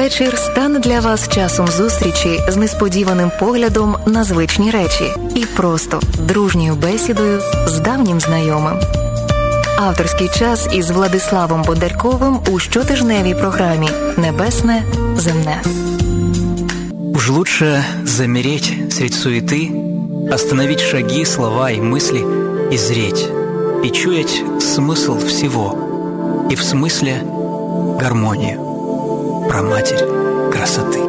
вечір стане для вас часом зустрічі з несподіваним поглядом на звичні речі і просто дружньою бесідою з давнім знайомим. Авторський час із Владиславом Бондарьковим у щотижневій програмі «Небесне земне». Уж лучше замереть средь суеты, остановить шаги, слова и мысли и зреть, и чуять смысл всего, и в смысле гармонию, праматерь красоты.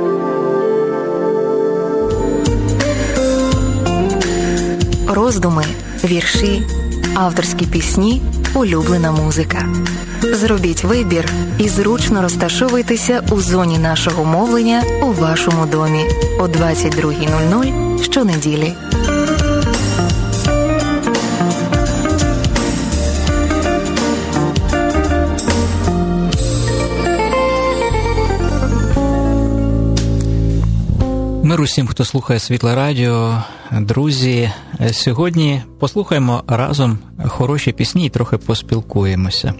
Роздуми, вірші, авторські пісні, улюблена музика. Зробіть вибір і зручно розташовуйтеся у зоні нашого мовлення у вашому домі о 22:00 щонеділі. Мир усім, хто слухає Світле Радіо. Друзі, сьогодні послухаємо разом хороші пісні і трохи поспілкуємося.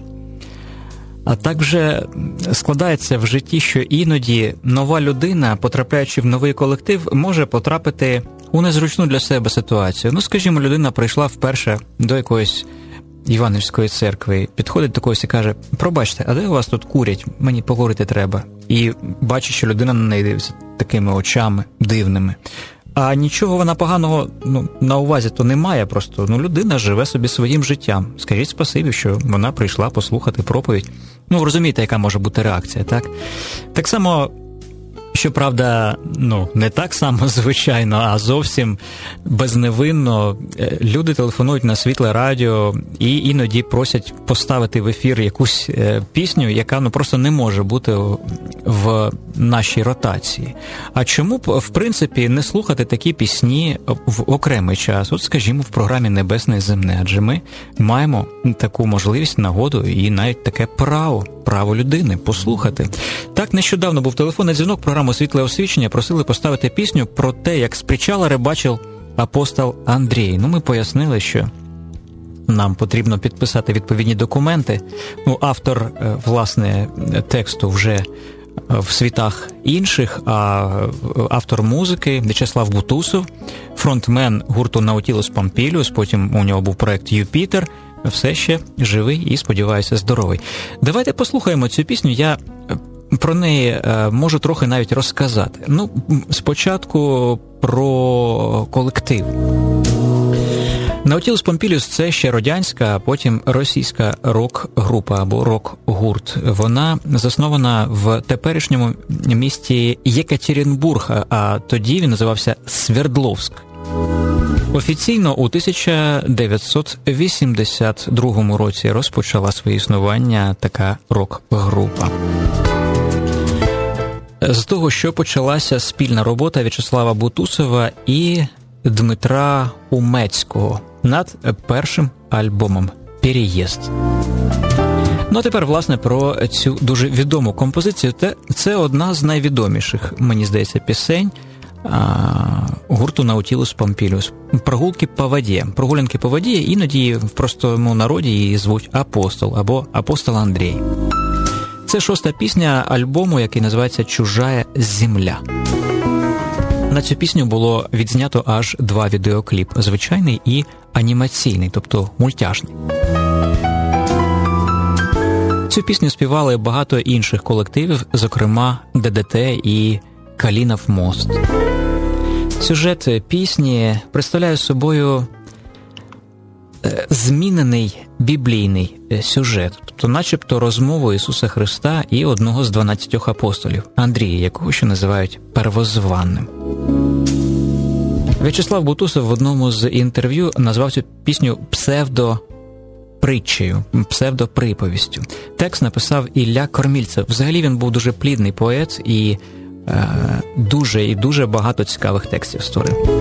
А так вже складається в житті, що іноді нова людина, потрапляючи в новий колектив, може потрапити у незручну для себе ситуацію. Ну, скажімо, людина прийшла вперше до якоїсь Євангельської церкви, підходить до когось і каже: «Пробачте, а де у вас тут курять? Мені поговорити треба». І бачить, що людина на неї дивиться такими очами дивними. А нічого вона поганого на увазі то немає, просто людина живе собі своїм життям. Скажіть спасибі, що вона прийшла послухати проповідь. Ви розумієте, яка може бути реакція, так? Так само, щоправда, не так само, звичайно, а зовсім безневинно люди телефонують на Світле Радіо і іноді просять поставити в ефір якусь пісню, яка просто не може бути в нашій ротації. А чому б, в принципі, не слухати такі пісні в окремий час? От, скажімо, в програмі «Небесне і земне», адже ми маємо таку можливість, нагоду і навіть таке право людини послухати. Так, нещодавно був телефонний дзвінок, програму «Світле освічення», просили поставити пісню про те, як з причала рибачив апостол Андрій. Ми пояснили, що нам потрібно підписати відповідні документи. Автор, власне, тексту вже в світах інших, а автор музики В'ячеслав Бутусов, фронтмен гурту Наутілус Помпіліус, потім у нього був проект «Юпітер», все ще живий і, сподіваюся, здоровий. Давайте послухаємо цю пісню, я про неї можу трохи навіть розказати. Спочатку про колектив. Наутілус Помпіліус – це ще радянська, а потім російська рок-група або рок-гурт. Вона заснована в теперішньому місті Єкатеринбург, а тоді він називався Свердловськ. Офіційно у 1982 році розпочала своє існування така рок-група. З того, що почалася спільна робота В'ячеслава Бутусова і Дмитра Умецького над першим альбомом «Переїзд». А тепер, власне, про цю дуже відому композицію. Це одна з найвідоміших, мені здається, пісень гурту Наутілус Помпіліус. Прогулянки по воді, іноді в простому народі її звуть «Апостол» або «Апостол Андрій». Це 6-та пісня альбому, який називається «Чужая земля». На цю пісню було відзнято аж 2 відеокліп – звичайний і анімаційний, тобто мультяшний. Цю пісню співали багато інших колективів, зокрема ДДТ і Калінов мост. Сюжет пісні представляє собою змінений біблійний сюжет, тобто начебто розмову Ісуса Христа і одного з 12 апостолів, Андрія, якого ще називають первозванним. В'ячеслав Бутусов в одному з інтерв'ю назвав цю пісню псевдопритчею, псевдоприповістю. Текст написав Ілля Кормільцев. Взагалі він був дуже плідний поет і дуже багато цікавих текстів створив.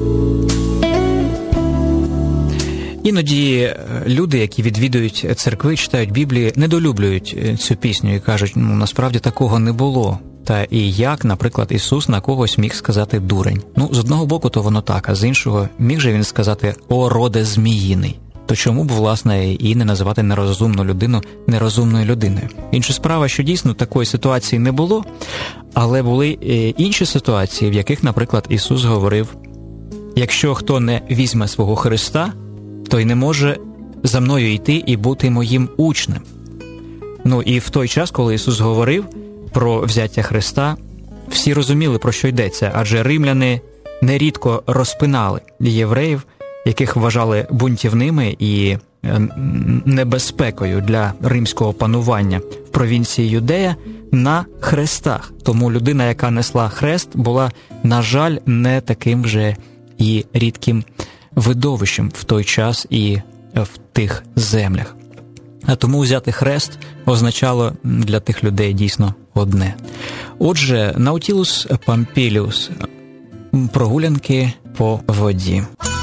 Іноді люди, які відвідують церкви, читають Біблію, недолюблюють цю пісню і кажуть, насправді такого не було. Та і як, наприклад, Ісус на когось міг сказати «дурень». З одного боку, то воно так, а з іншого, міг же він сказати «о роде зміїний». то чому б, власне, і не називати нерозумну людину нерозумною людиною? Інша справа, що дійсно такої ситуації не було, але були інші ситуації, в яких, наприклад, Ісус говорив: «Якщо хто не візьме свого Христа, той не може за мною йти і бути моїм учнем». Ну і в той час, коли Ісус говорив про взяття Христа, всі розуміли, про що йдеться, адже римляни нерідко розпинали євреїв, яких вважали бунтівними і небезпекою для римського панування в провінції Юдея на хрестах. Тому людина, яка несла хрест, була, на жаль, не таким вже і рідким видовищем в той час і в тих землях. А тому взяти хрест означало для тих людей дійсно одне. Отже, Наутілус Помпіліус. Прогулянки по воді.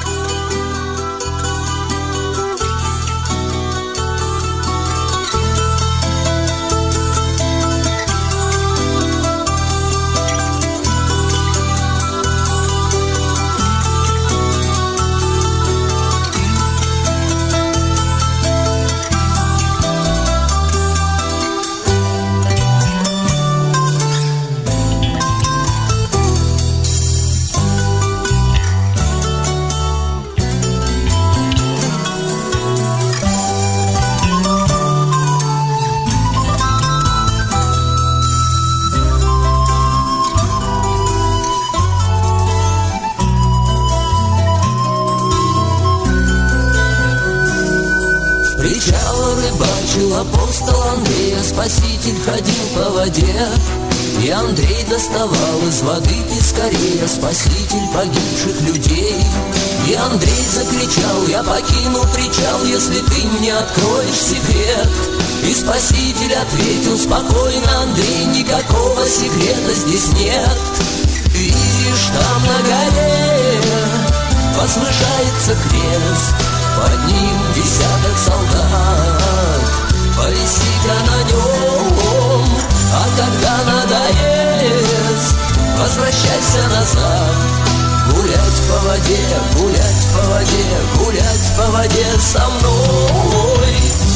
Апостол Андрей, Спаситель ходил по воде, и Андрей доставал из воды пескарей, Спаситель погибших людей. И Андрей закричал: я покину причал, если ты мне откроешь секрет. И Спаситель ответил: спокойно, Андрей, никакого секрета здесь нет. Видишь, там на горе возвышается крест, под ним десяток солдат, повиси-ка на нем, а когда надоест, возвращайся назад. Гулять по воде, гулять по воде, гулять по воде со мной.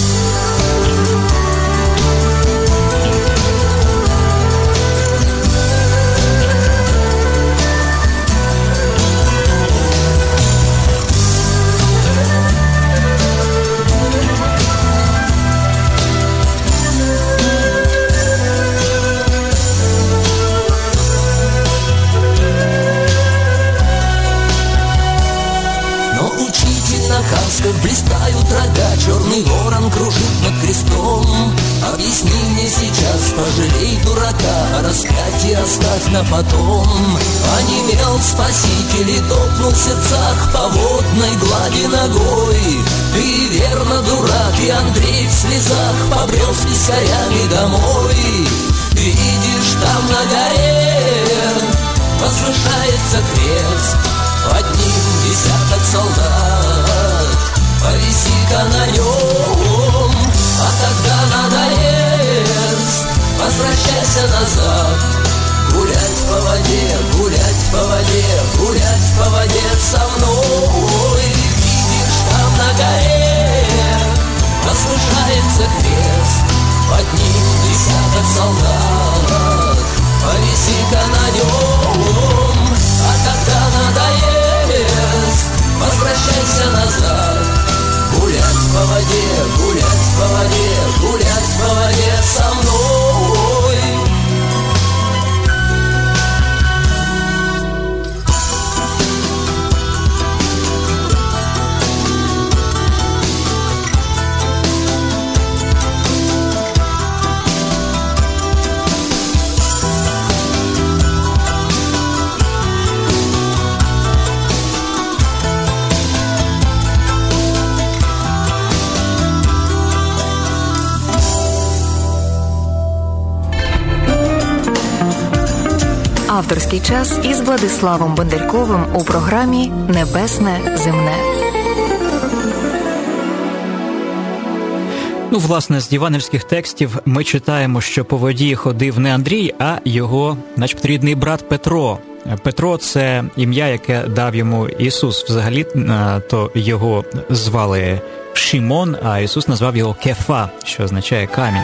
Блистают рога, черный ворон кружит над крестом. Объясни мне сейчас, пожалей дурака, а распятие оставь на потом. Онемел Спаситель и топнул в сердцах по водной глади ногой. Ты верно дурак, и Андрей в слезах побрел с писарями домой. Видишь, там на горе возвышается крест, под ним десяток солдат, повиси-ка на нем, а когда надоест, возвращайся назад. Гулять по воде, гулять по воде, гулять по воде со мной. Видишь, там на горе возвышается крест, под ним десяток солдат, повиси-ка на нем, а когда надоест, возвращайся назад. Гулять по воде, гулять по воде, гулять по воде со мной. Авторський час із Владиславом Бондарьковим у програмі «Небесне земне». Ну, власне, з євангельських текстів ми читаємо, що по воді ходив не Андрій, а його, начебто, рідний брат Петро. Петро – це ім'я, яке дав йому Ісус. Взагалі, то його звали Шимон, а Ісус назвав його Кефа, що означає камінь.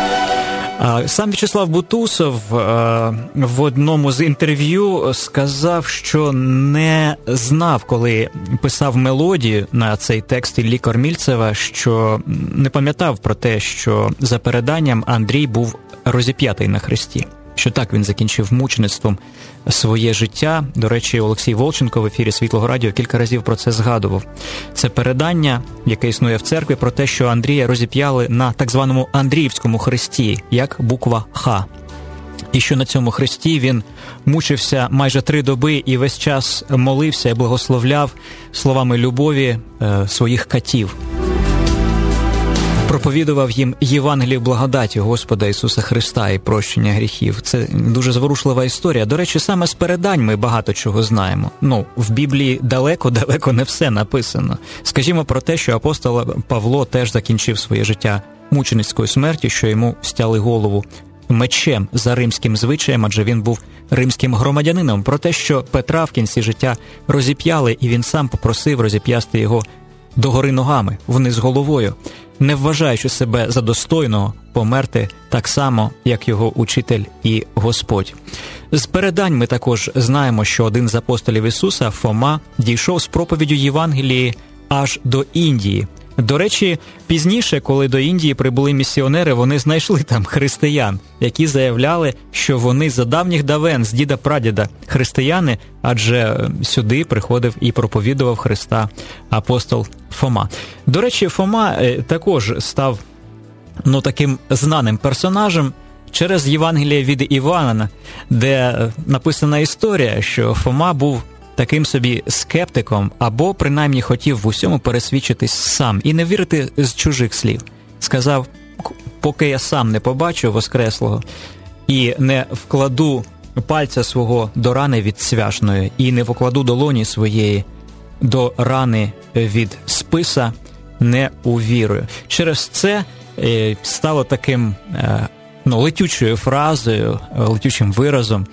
Сам В'ячеслав Бутусов в одному з інтерв'ю сказав, що не знав, коли писав мелодію на цей текст Іллі Кормільцева, що не пам'ятав про те, що за переданням Андрій був розіп'ятий на хресті. Що так він закінчив мучеництвом своє життя. До речі, Олексій Волченко в ефірі Світлого Радіо кілька разів про це згадував. Це передання, яке існує в церкві, про те, що Андрія розіп'яли на так званому Андріївському хресті, як буква Х. І що на цьому хресті він мучився майже 3 доби і весь час молився і благословляв словами любові своїх катів. Проповідував їм Євангелію благодаті Господа Ісуса Христа і прощення гріхів. Це дуже зворушлива історія. До речі, саме з передань ми багато чого знаємо. В Біблії далеко не все написано. Скажімо про те, що апостол Павло теж закінчив своє життя мученицькою смертю, що йому стяли голову мечем за римським звичаєм, адже він був римським громадянином. Про те, що Петра в кінці життя розіп'яли, і він сам попросив розіп'ясти його догори ногами, вниз головою, не вважаючи себе за достойного померти так само, як його учитель і Господь. З передань ми також знаємо, що один з апостолів Ісуса, Фома, дійшов з проповіддю Євангелії аж до Індії. До речі, пізніше, коли до Індії прибули місіонери, вони знайшли там християн, які заявляли, що вони за давніх давен, з діда-прадіда християни, адже сюди приходив і проповідував Христа апостол Фома. До речі, Фома також став таким знаним персонажем через Євангеліє від Івана, де написана історія, що Фома був таким собі скептиком, або принаймні хотів в усьому пересвідчитись сам і не вірити з чужих слів. Сказав, поки я сам не побачу Воскреслого і не вкладу пальця свого до рани від цвяшної і не покладу долоні своєї до рани від списа, не увірую. Через це стало таким летючою фразою, летючим виразом,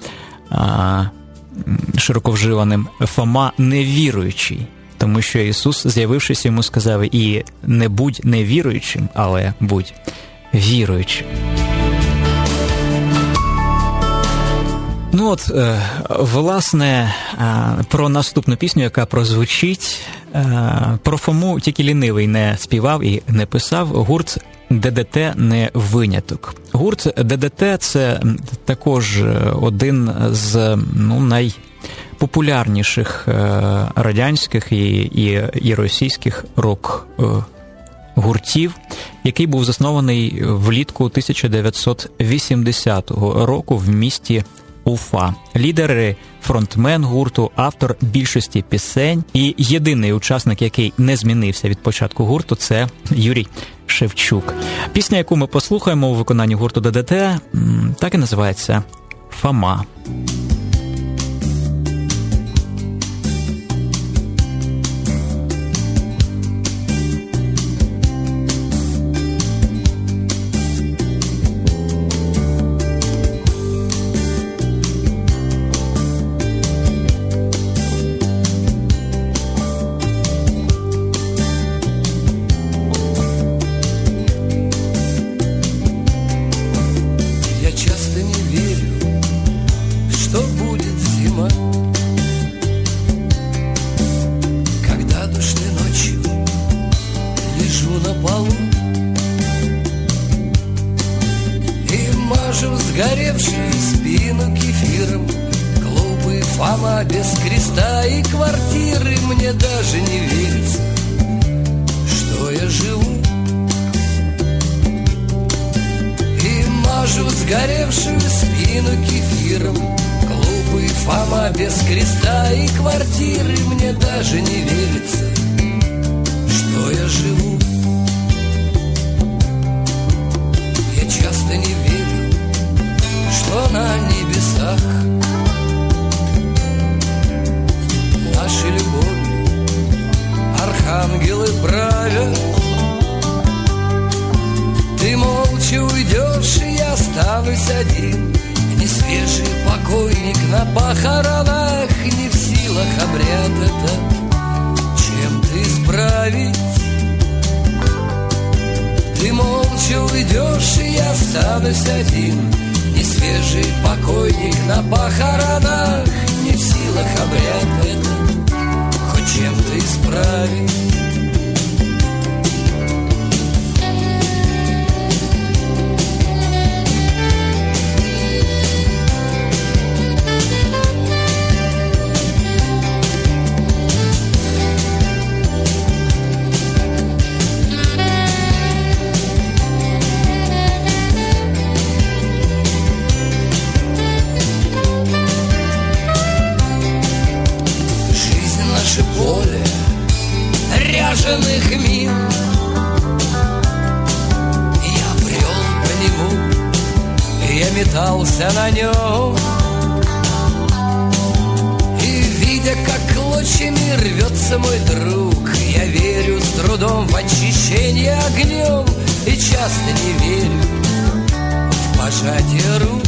широко вживаним: Фома невіруючий, тому що Ісус, з'явившись йому, сказав: і не будь невіруючим, але будь віруючим. Власне, про наступну пісню, яка прозвучить, про Фому тільки лінивий не співав і не писав. Гурт ДДТ не виняток. Гурт ДДТ – це також один з найпопулярніших радянських і російських рок-гуртів, який був заснований влітку 1980 року в місті Уфа. Лідери, фронтмен гурту, автор більшості пісень і єдиний учасник, який не змінився від початку гурту, це Юрій Шевчук. Пісня, яку ми послухаємо у виконанні гурту ДДТ, так і називається «Фома». уйдешь, и я останусь один. Несвежий покойник на похоронах, не в силах обряд этот хоть чем-то исправить. Ряженых мин я брел по нему, я метался на нем, и видя, как клочьями рвется мой друг, я верю с трудом в очищение огнем и часто не верю в пожатие рук.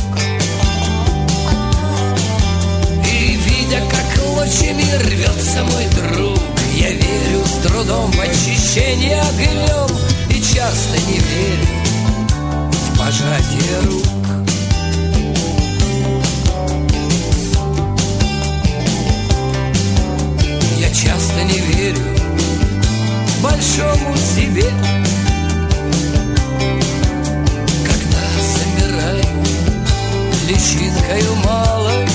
И видя, как клочьями рвется мой друг, я верю с трудом в очищение огнем и часто не верю в пожатие рук. Я часто не верю большому себе, когда замираю личинкою малой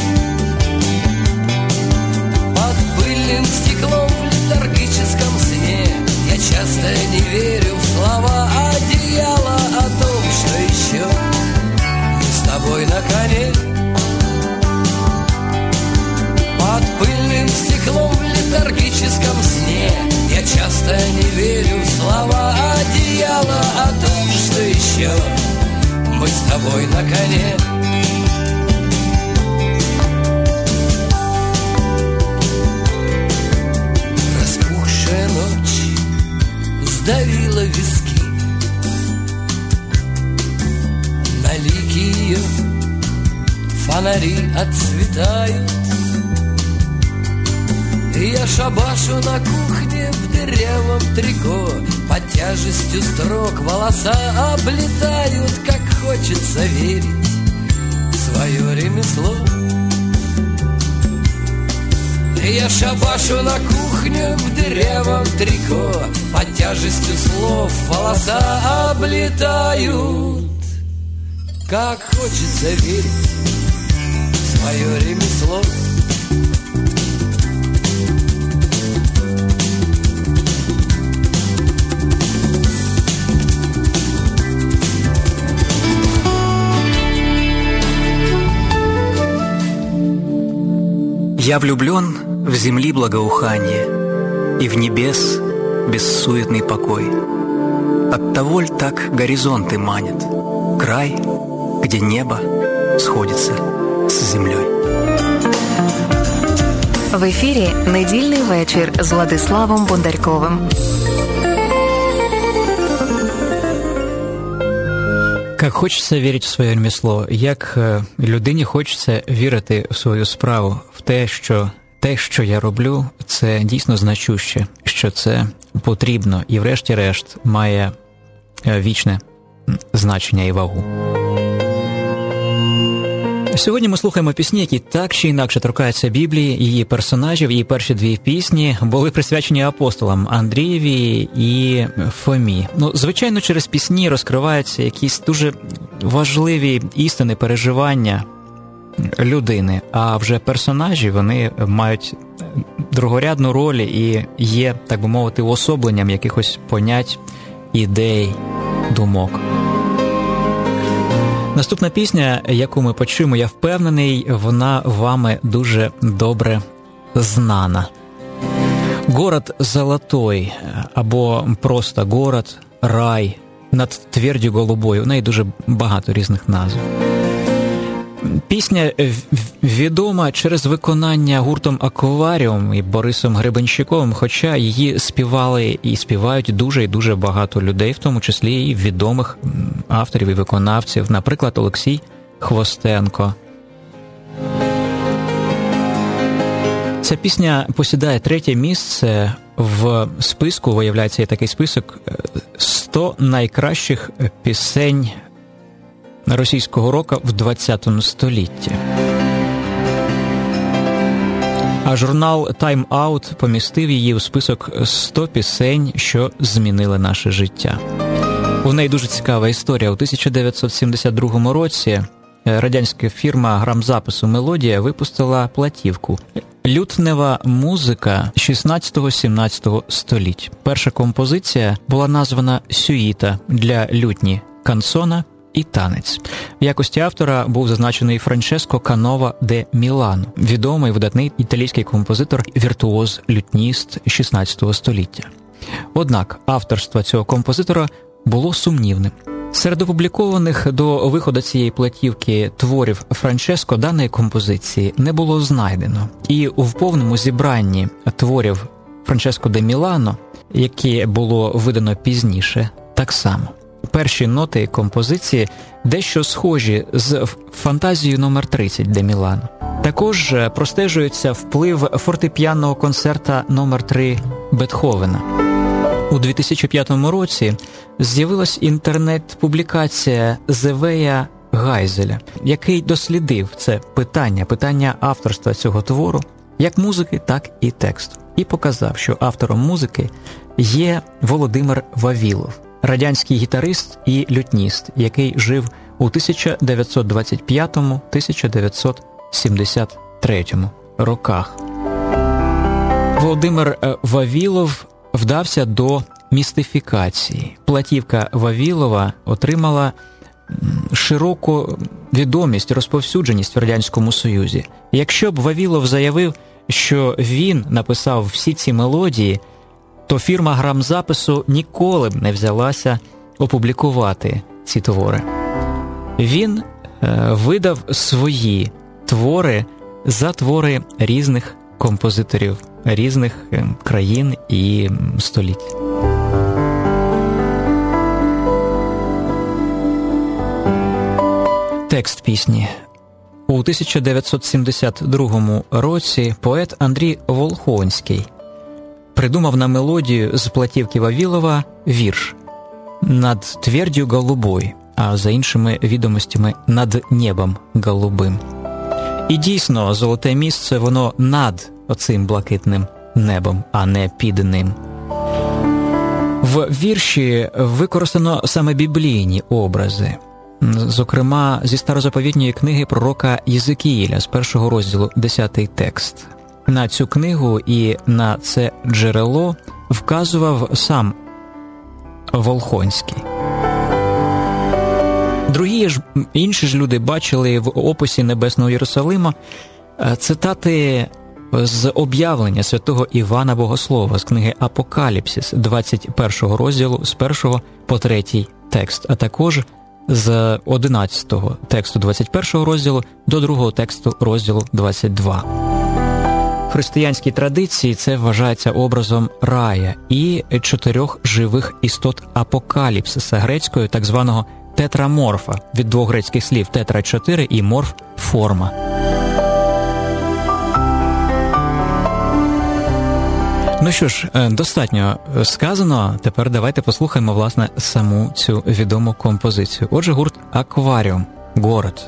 под пыльным стеклом в летаргическом сне. Я часто не верю в слова одеяла о том, что еще мы с тобой на коне. Под пыльным стеклом в летаргическом сне я часто не верю в слова одеяла о том, что еще мы с тобой на коне. Ночь сдавила виски, на лике ее фонари отцветают, и я шабашу на кухне в дырявом трико, под тяжестью строк волоса облетают, как хочется верить в свое ремесло. Я шабашу на кухню в дырявом трико, под тяжестью слов волоса облетают, как хочется верить в свое ремесло. Я влюблен в земли благоуханье и в небес бессуетный покой. Оттого ль так горизонты манят, край, где небо сходится з землею. В ефірі «Недільний вечір» з Владиславом Бондарьковим. Як хочеться вірити в своє ремесло, як людині хочеться вірити в свою справу, в те, що я роблю, це дійсно значуще, що це потрібно і врешті-решт має вічне значення і вагу. Сьогодні ми слухаємо пісні, які так чи інакше торкаються Біблії, її персонажів. Її перші дві пісні були присвячені апостолам Андрієві і Фомі. Звичайно, через пісні розкриваються якісь дуже важливі істини, переживання людини, а вже персонажі, вони мають другорядну роль і є, так би мовити, уособленням якихось понять, ідей, думок. Наступна пісня, яку ми почуємо, я впевнений, вона вами дуже добре знана. «Город золотой» або просто «Город», «Рай», «Над твердю голубою». У неї дуже багато різних назв. Пісня відома через виконання гуртом «Акваріум» і Борисом Гребенщиковим, хоча її співали і співають дуже і дуже багато людей, в тому числі і відомих авторів і виконавців, наприклад, Олексій Хвостенко. Ця пісня посідає 3-е місце в списку, виявляється, є такий список 100 найкращих пісень російського року в 20 столітті. А журнал Time Out помістив її у список 100 пісень, що змінили наше життя. У неї дуже цікава історія. У 1972 році радянська фірма грамзапису «Мелодія» випустила платівку «Лютнева музика 16-17 століть». Перша композиція була названа «Сюїта» для лютні, кансона і танець. В якості автора був зазначений Франческо Канова де Мілано, відомий видатний італійський композитор, віртуоз-лютніст 16 століття. Однак авторство цього композитора було сумнівним. Серед опублікованих до виходу цієї платівки творів Франческо даної композиції не було знайдено. І в повному зібранні творів Франческо де Мілано, яке було видано пізніше, так само. Перші ноти композиції дещо схожі з фантазією номер 30 де Мілано. Також простежується вплив фортепіанного концерта номер 3 Бетховена. У 2005 році з'явилась інтернет-публікація Зевея Гайзеля, який дослідив це питання авторства цього твору, як музики, так і тексту, і показав, що автором музики є Володимир Вавілов, радянський гітарист і лютніст, який жив у 1925-1973 роках. Володимир Вавілов вдався до містифікації. Платівка Вавілова отримала широку відомість, розповсюдженість в Радянському Союзі. Якщо б Вавілов заявив, що він написав всі ці мелодії, то фірма грамзапису ніколи б не взялася опублікувати ці твори. Він видав свої твори за твори різних композиторів, різних країн і століть. Текст пісні. У 1972 році поет Андрій Волхонський придумав на мелодію з платівки Вавілова вірш «Над твердю голубой», а за іншими відомостями «Над небом голубим». І дійсно, золоте місце, воно над оцим блакитним небом, а не під ним. В вірші використано саме біблійні образи, зокрема зі старозаповітньої книги пророка Єзекіїля з 1 розділу 10 текст. На цю книгу і на це джерело вказував сам Волхонський. Інші ж люди бачили в описі Небесного Єрусалима цитати з об'явлення святого Івана Богослова з книги Апокаліпсис 21 розділу з 1 по 3 текст, а також з 11 тексту 21 розділу до 2 тексту розділу 22. В християнській традиції це вважається образом рая і 4 живих істот апокаліпсиса, грецькою так званого тетраморфа, від 2 грецьких слів тетра – 4 і морф – форма. Ну що ж, достатньо сказано, тепер давайте послухаємо, власне, саму цю відому композицію. Отже, гурт «Акваріум», «Город».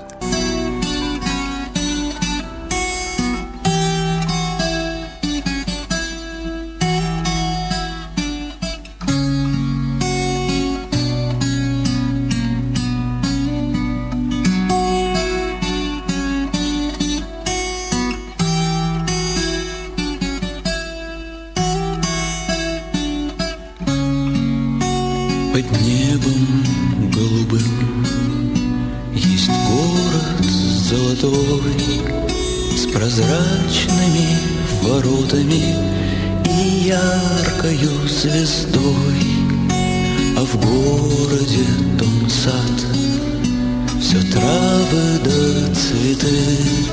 Под небом голубым есть город золотой с прозрачными воротами и яркою звездой, а в городе том сад, все травы да цветы,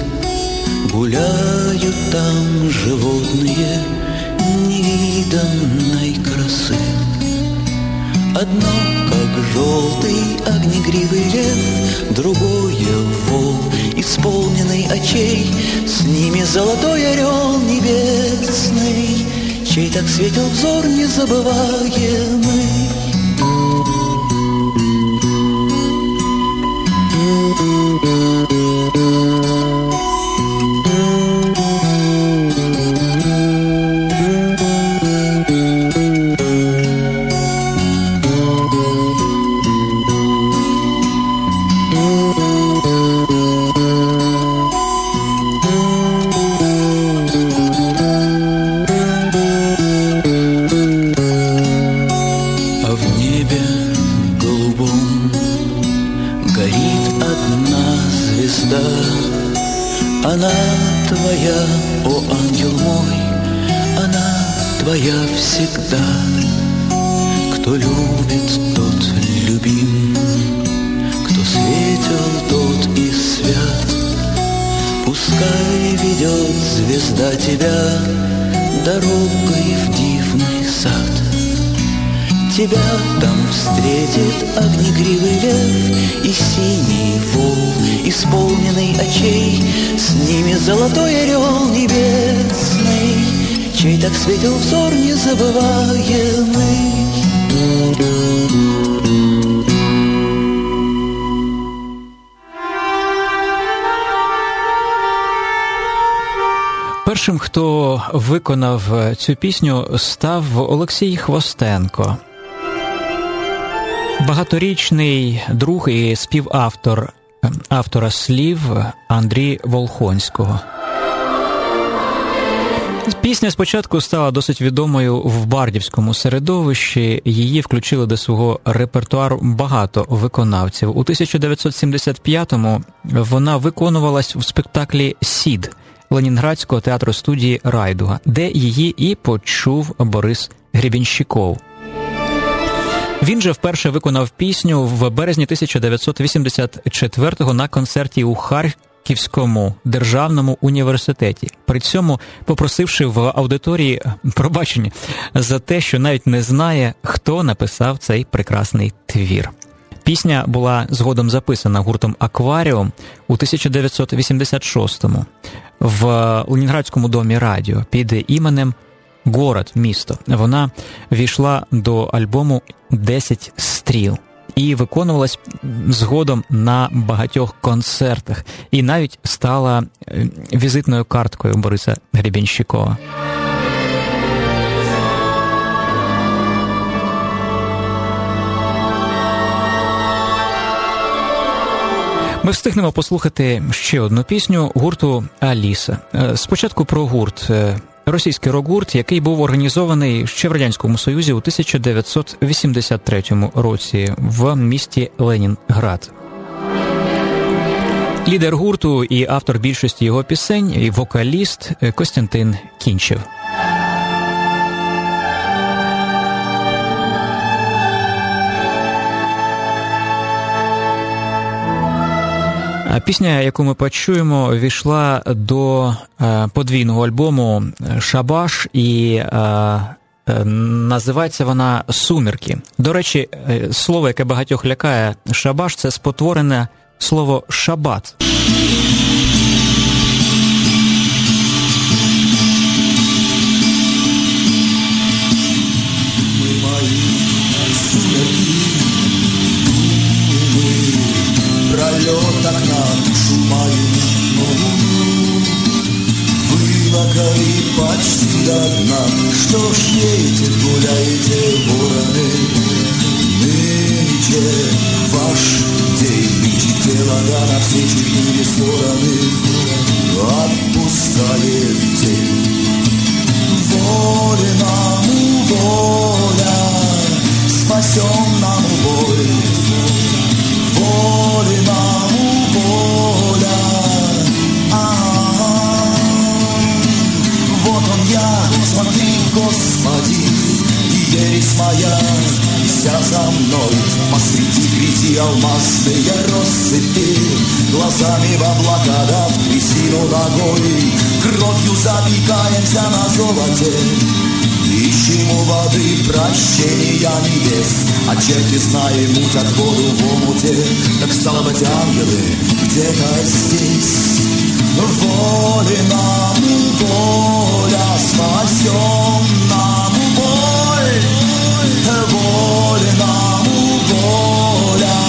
гуляют там животные невиданной красы. Одно, как желтый огнегривый лев, другое вол, исполненный очей, с ними золотой орел небесный, чей так светил взор незабываемый. небе голубом горит одна звезда. Она твоя, о ангел мой, она твоя всегда. Кто любит, тот любим, кто светел, тот и свят. Пускай ведет звезда тебя дорогой в дивный сад. Тебя там встретит огнегривый лев и синий вол, исполненный очей. С ними золотой орел небесный, чей так светил взор незабываемый. Першим, хто виконав цю пісню, став Олексій Хвостенко. Багаторічний друг і співавтор автора слів Андрія Волхонського. Пісня спочатку стала досить відомою в бардівському середовищі, її включили до свого репертуару багато виконавців. У 1975-му вона виконувалась в спектаклі «Сід» Ленінградського театру-студії «Райдуга», де її і почув Борис Гребенщиков. Він же вперше виконав пісню в березні 1984-го на концерті у Харківському державному університеті. При цьому попросивши в аудиторії пробачення за те, що навіть не знає, хто написав цей прекрасний твір. Пісня була згодом записана гуртом «Акваріум» у 1986-му в Ленінградському домі радіо під іменем «Город», місто. Вона війшла до альбому «10 стріл» і виконувалась згодом на багатьох концертах. І навіть стала візитною карткою Бориса Гребенщикова. Ми встигнемо послухати ще одну пісню гурту «Аліса». Спочатку про гурт. Російський рок-гурт, який був організований ще в Радянському Союзі у 1983 році в місті Ленінград. Лідер гурту і автор більшості його пісень, і вокаліст Костянтин Кінчев. Пісня, яку ми почуємо, війшла до подвійного альбому «Шабаш» і називається вона «Сумерки». До речі, слово, яке багатьох лякає, «шабаш» – це спотворене слово «шабат». Пролет окна, душу мою новую вылокали почти до дна. Что ж едете, гуляете, вороны? Нынче ваш день, мечите вода на все 4 стороны. Отпускает тень. Воля нам воля, спасем нам боль. Воля нам воля. Вот он я, смотри, Господи, и ересь моя, вся за мной. Посреди грязи алмазные россыпи, глазами в облака, да в трясину ногой. Кровью запекаемся на золоте, ищем у воды прощения небес. А черти, зная, мутят воду в омуте. Так стало быть, ангелы где-то здесь. Воля нам воля, спасем нам боль. Воля нам воля.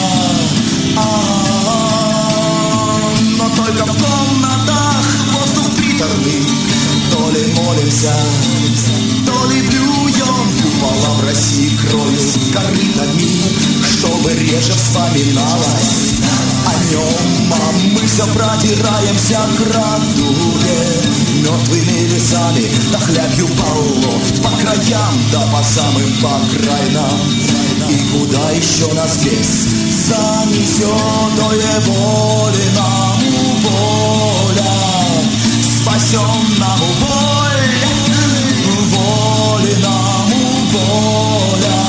Но только в комнатах воздух приторный. То ли молимся, то ли блюем купола в России кровью корытами, чтобы реже вспоминалось о нем. А мы все продираемся к радуге, мертвыми лесами, да хлябью болот, по краям, да по самым покрайнам. И куда еще нас лес занесет, ое воли нам воля, спасем нам боль, воли нам воля.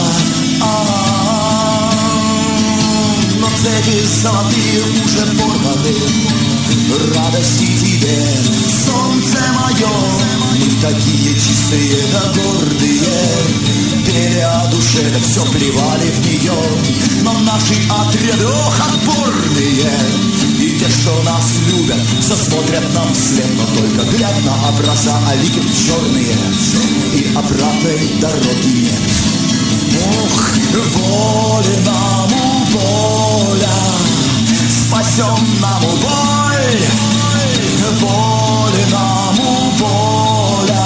Но цепи золотые уже порваны, радости тебе, солнце мое, мы такие чистые да гордые, пели о душе, да все плевали в нее, но наши отряды, ох, отборные, и те, что нас любят, засмотрят нам вслед, но только глядь на образа, а лики черные, и обратной дороги нет. Ох, воля нам воля, спасем нам боль, воля нам воля.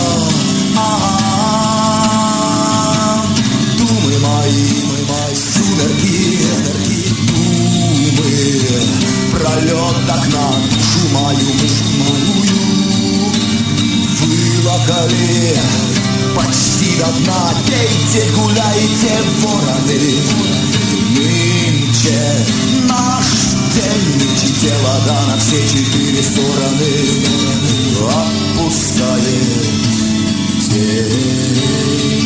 Думы мои, сумерки, думы, пролет окна, душу мою вылокали почти до дна. Пейте, гуляйте, вороны, нынче наш день, нынче вода на все четыре стороны отпускает тень.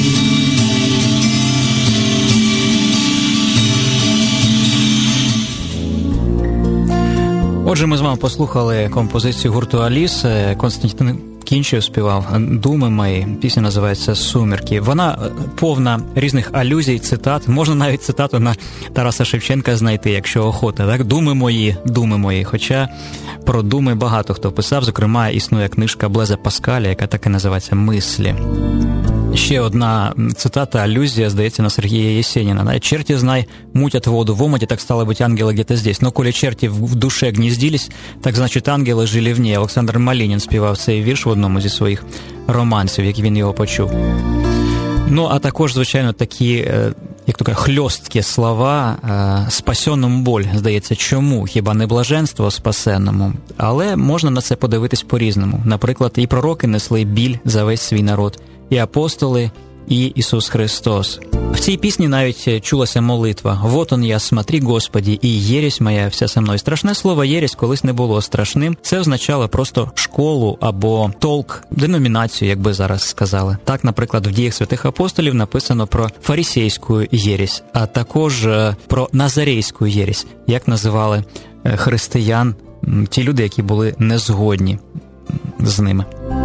Отже, ми з вами послухали композицію гурту «Аліс». Константин Кінчев співав «Думи мої». Пісня називається «Сумерки». Вона повна різних алюзій, цитат. Можна навіть цитату на Тараса Шевченка знайти, якщо охота. Так? «Думи мої». Хоча про думи багато хто писав. Зокрема, існує книжка Блеза Паскаля, яка так і називається «Мислі». Ще одна цитата, алюзия, здається, на Сергія Єсеніна. «Черти, знай, мутят воду в омуте, так стало быть, ангелы где-то здесь. Но коли черти в душе гніздились, так значить ангели жили в ній». Олександр Малінін співав цей вірш в одному зі своїх романсів, як він його почув. Ну, а також, звичайно, такі, як то кажуть, хльосткі слова «спасенному боль». Здається, чому? Хіба не блаженство спасенному? Але можна на це подивитись по-різному. Наприклад, і пророки несли біль за весь свій народ, і апостоли, і Ісус Христос. В цій пісні навіть чулася молитва «Вот он я, смотри, Господи, і єресь моя вся со мною». Страшне слово «єресь» колись не було страшним. Це означало просто школу або толк, деномінацію, як би зараз сказали. Так, наприклад, в «Діях святих апостолів» написано про фарисейську єресь, а також про назарейську єресь, як називали християн ті люди, які були незгодні з ними.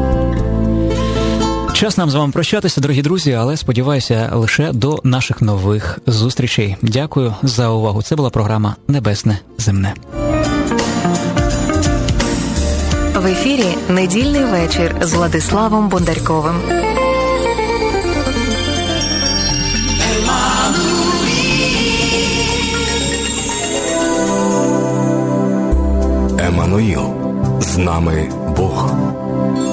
Час нам з вами прощатися, дорогі друзі, але сподіваюся лише до наших нових зустрічей. Дякую за увагу. Це була програма «Небесне земне». В ефірі «Недільний вечір» з Владиславом Бондарьковим. Еммануїл, з нами Бог.